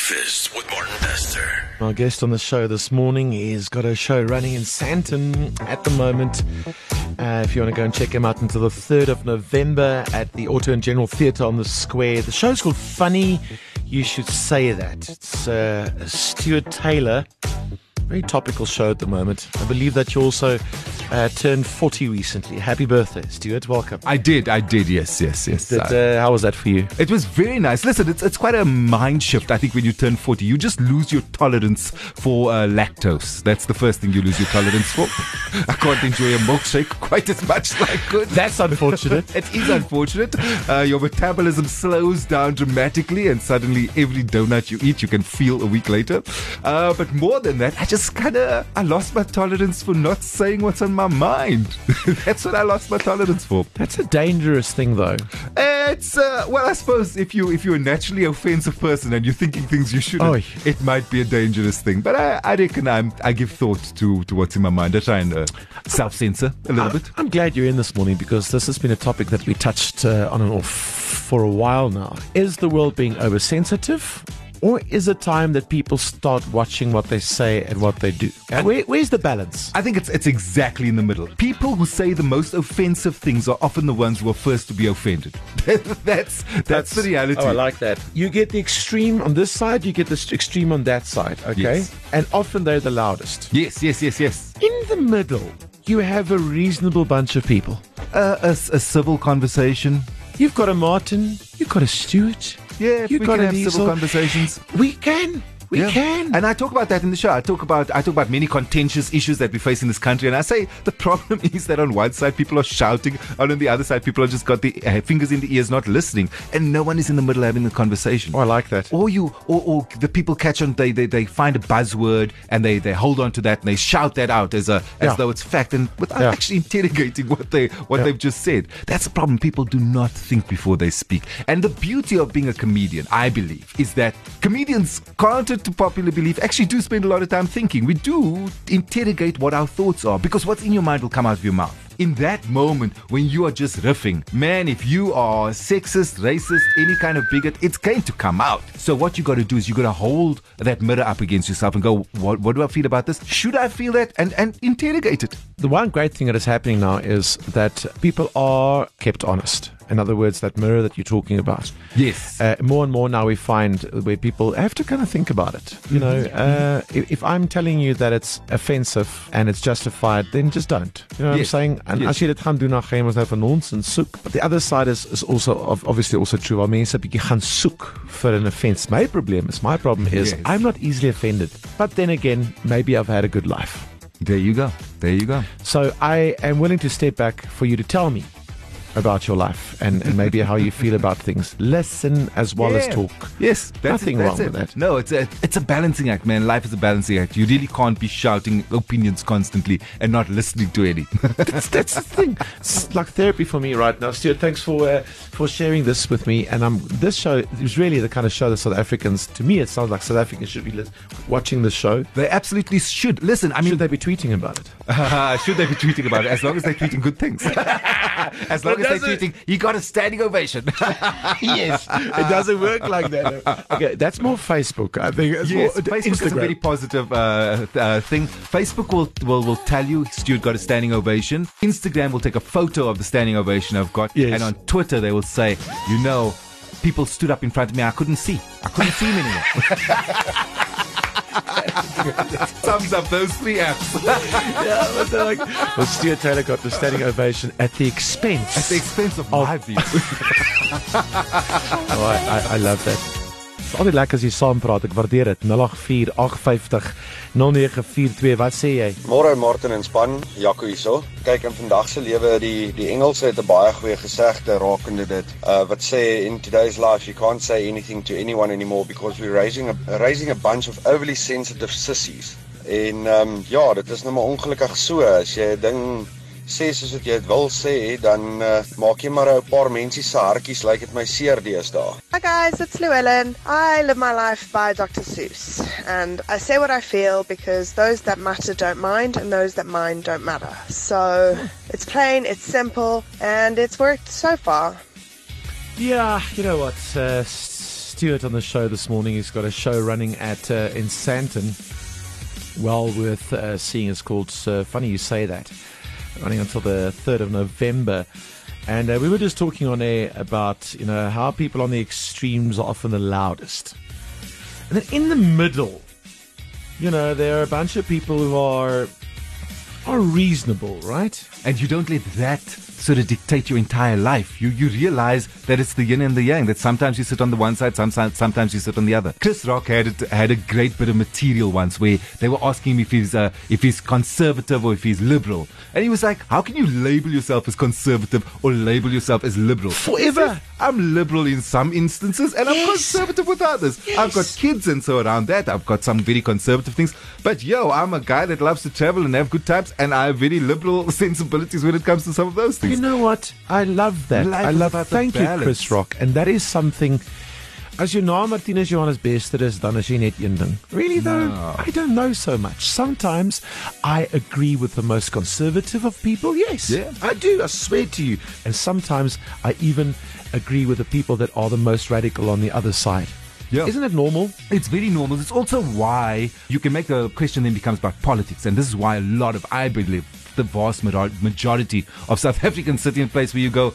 Breakfast with Martin Bester. Our guest on the show this morning, he's got a show running in Sandton at the moment. If you want to go and check him out until the 3rd of November at the Auto and General Theatre on the Square. The show's called Funny You Should Say That. It's Stuart Taylor. Very topical show at the moment. I believe that you also turned 40 recently. Happy birthday, Stuart. Welcome. I did, yes. How was that for you? It was very nice. Listen, it's quite a mind shift, I think, when you turn 40. You just lose your tolerance for lactose. That's the first thing you lose your tolerance for. I can't enjoy a milkshake quite as much as I could. That's unfortunate. It is unfortunate. Your metabolism slows down dramatically, and suddenly every donut you eat, you can feel a week later. But more than that, I lost my tolerance for not saying what's on my mind. That's what I lost my tolerance for. That's a dangerous thing, though. It's well, I suppose if you're a naturally offensive person and you're thinking things you shouldn't, it might be a dangerous thing. But I reckon I give thought to what's in my mind. I try and self-censor a little bit. I'm glad you're in this morning because this has been a topic that we touched on and off for a while now. Is the world being oversensitive? Or is it time that people start watching what they say and what they do? And where's the balance? I think it's exactly in the middle. People who say the most offensive things are often the ones who are first to be offended. That's the reality. Oh, I like that. You get the extreme on this side, you get the extreme on that side, okay? Yes. And often they're the loudest. Yes. In the middle, you have a reasonable bunch of people. A civil conversation. You've got a Martin, you've got a Stuart. Yeah, we can have civil conversations. We can. We can. And I talk about that in the show. I talk about many contentious issues that we face in this country. And I say the problem is that on one side people are shouting, and on the other side people have just got the fingers in the ears, not listening, and no one is in the middle having the conversation. Oh, I like that. Or the people catch on. They find a buzzword and they hold on to that and they shout that out as though it's fact, and without actually interrogating what they've just said. That's the problem. People do not think before they speak. And the beauty of being a comedian, I believe, is that comedians can't, to popular belief, actually do spend a lot of time thinking. We do interrogate what our thoughts are, because what's in your mind will come out of your mouth. In that moment when you are just riffing, man, if you are sexist, racist, any kind of bigot, it's going to come out. So what you got to do is you got to hold that mirror up against yourself and go, what do I feel about this? Should I feel that? And interrogate it. The one great thing that is happening now is that people are kept honest. In other words, that mirror that you're talking about. Yes. More and more now we find where people have to kind of think about it. You know, if I'm telling you that it's offensive and it's justified, then just don't. You know what I'm saying? And as jy dit gaan doen, dan gaan jy mos nou van nonsens soek. But the other side is also obviously also true. Waar mense 'n bietjie gaan soek vir 'n offense. My problem is I'm not easily offended. But then again, maybe I've had a good life. There you go. So I am willing to step back for you to tell me about your life and maybe how you feel about things. Listen as well as talk. Yes, nothing wrong with that. No, it's a balancing act, man. Life is a balancing act. You really can't be shouting opinions constantly and not listening to any. That's the thing. It's like therapy for me right now. Stuart, thanks for sharing this with me. And this show is really the kind of show that South Africans, to me, it sounds like South Africans should be watching this show. They absolutely should. Listen, I mean, should they be tweeting about it? Should they be tweeting about it? As long as they're tweeting good things. As long as they're tweeting, you got a standing ovation. Yes, it doesn't work like that. Okay, that's more Facebook. I think it's more Facebook Instagram. is a very positive thing. Facebook will tell you Stuart got a standing ovation. Instagram will take a photo of the standing ovation I've got, and on Twitter they will say, people stood up in front of me. I couldn't see him anymore. Sums up those three apps. But they're like, well, Stuart Taylor got the standing ovation at the expense of my view. I love that. It's altyd lekker as jy saam praat. Ek waardeer dit. 084-850-0942. Wat sê jy? Môre Martin en span, Jaco hierso. Kyk, in vandag se lewe die Engelse het 'n baie goeie gesegde rakende dit. Wat sê in today's life you can't say anything to anyone anymore because we're raising a bunch of overly sensitive sissies. En dit is nou maar ongelukkig so. As jy 'n ding sê soos wat jy dit wil sê, dan maak jy maar 'n paar mense se hartjies lyk dit my seer deesdae. Hi guys, it's Llewellyn. I live my life by Dr. Seuss, and I say what I feel because those that matter don't mind, and those that mind don't matter. So it's plain, it's simple, and it's worked so far. Yeah, you know what, Stuart on the show this morning. He's got a show running at in Sandton. Well worth seeing. It's called Funny You Say That. Running until the 3rd of November. And we were just talking on air about, how people on the extremes are often the loudest. And then in the middle, there are a bunch of people who are reasonable, right? And you don't let that sort of dictate your entire life. You realize that it's the yin and the yang, that sometimes you sit on the one side, sometimes you sit on the other. Chris Rock had a great bit of material once where they were asking him if he's conservative or if he's liberal. And he was like, how can you label yourself as conservative or label yourself as liberal? Forever. I'm liberal in some instances and I'm conservative with others. Yes. I've got kids and so around that I've got some very conservative things. But I'm a guy that loves to travel and have good times, and I have very liberal sensibilities when it comes to some of those things. You know what? I love that. Thank you, Chris Rock. And that is something. As you know, Martinez Johannes beste is, dan is jy net een ding. Really though, I don't know so much. Sometimes I agree with the most conservative of people. Yes, I do. I swear to you. And sometimes I even agree with the people that are the most radical on the other side. Yeah. Isn't it normal? It's very normal. It's also why you can make the question then becomes about politics. And this is why I believe, the vast majority of South Africans sit in a place where you go,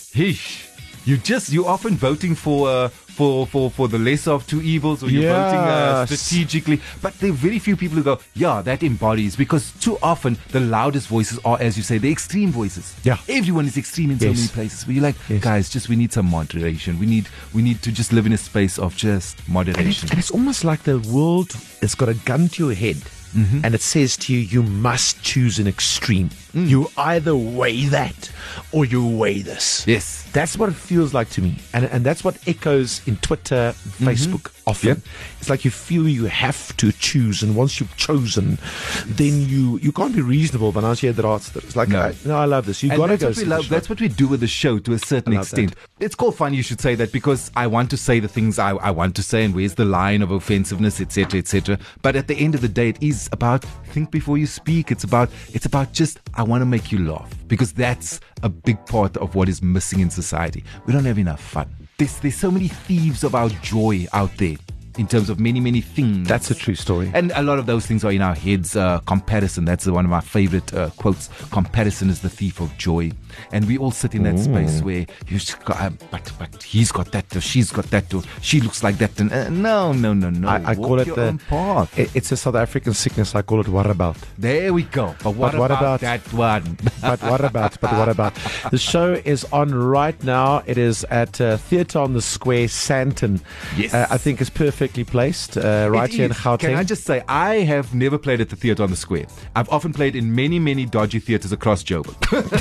you're often voting for the lesser of two evils, or you're voting strategically. But there are very few people who go, that embodies, because too often the loudest voices are, as you say, the extreme voices. Yeah. Everyone is extreme in so many places where you're like, guys, we need some moderation. We need to just live in a space of just moderation. And it's almost like the world has got a gun to your head. Mm-hmm. And it says to you, you must choose an extreme. You either weigh that or you weigh this. Yes. That's what it feels like to me. And that's what echoes in Twitter, Facebook often. Yep. It's like you feel you have to choose. And once you've chosen, then you can't be reasonable. But I hear that it's like, I love this. You've got to go see the show. That's what we do with the show to a certain extent. It's called Funny You Should Say That, because I want to say the things I want to say, and where's the line of offensiveness, etc., etc. But at the end of the day, it is about think before you speak. It's about just, I want to make you laugh, because that's a big part of what is missing in society. We don't have enough fun. There's so many thieves of our joy out there, in terms of many, many things. That's a true story. And a lot of those things are in our heads. Comparison, that's one of my favorite quotes. Comparison is the thief of joy. And we all sit in that space where you just go, but he's got that, or she's got that, or she looks like that. And no. I call it it's a South African sickness. I call it what about. There we go. But what about that one? But what about? The show is on right now. It is at Theatre on the Square, Sandton. Yes. I think it's perfectly placed right here in Gauteng. Can I just say, I have never played at the Theatre on the Square. I've often played in many, many dodgy theatres across Joburg.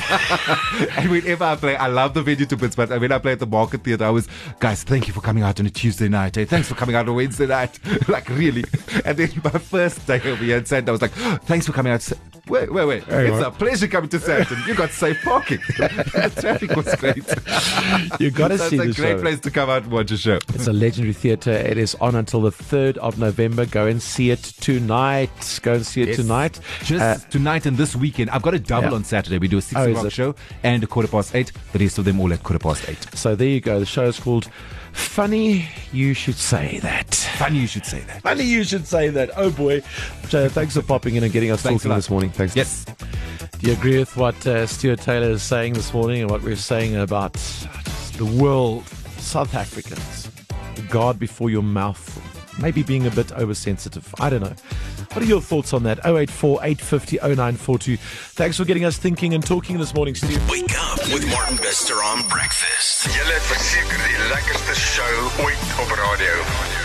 And whenever I play, I love the venue to bits, but when I play at the Market Theatre, I was, guys, thank you for coming out on a Tuesday night. Hey, thanks for coming out on a Wednesday night. Like, really. And then my first day over here in Sandton, I was like, thanks for coming out. Wait. It's a pleasure coming to Sandton. You got safe parking. The traffic was great. You got to see the show. It's a great place to come out and watch a show. It's a legendary theatre. It is on until the 3rd of November. Go and see it tonight. Tonight. Just tonight and this weekend. I've got a double on Saturday. We do a 6 o'clock show and a 8:15. The rest of them all at 8:15. So there you go. The show is called Funny You Should Say That. Funny You Should Say That. Funny You Should Say That. Oh boy. Thanks for popping in and getting us talking this morning. Thanks. Yes. Do you agree with what Stuart Taylor is saying this morning and what we're saying about the world, South Africans? Guard before your mouth. Maybe being a bit oversensitive. I don't know. What are your thoughts on that? 084 850 0942. Thanks for getting us thinking and talking this morning, Steve. Wake up with Martin Bester on breakfast. Julle het verseker die lekkerste show ooit op radio.